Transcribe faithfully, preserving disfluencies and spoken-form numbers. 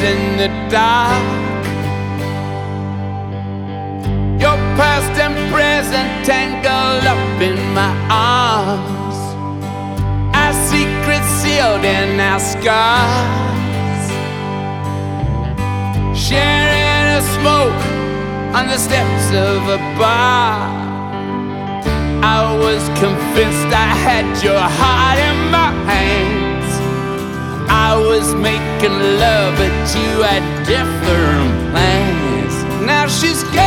in the dark. Your past and present tangled up in my arms. Our secrets sealed in our scars. Sharing a smoke on the steps of a bar. I was convinced I had your heart in my hands. I was making love, but you had different plans. Now she's gone.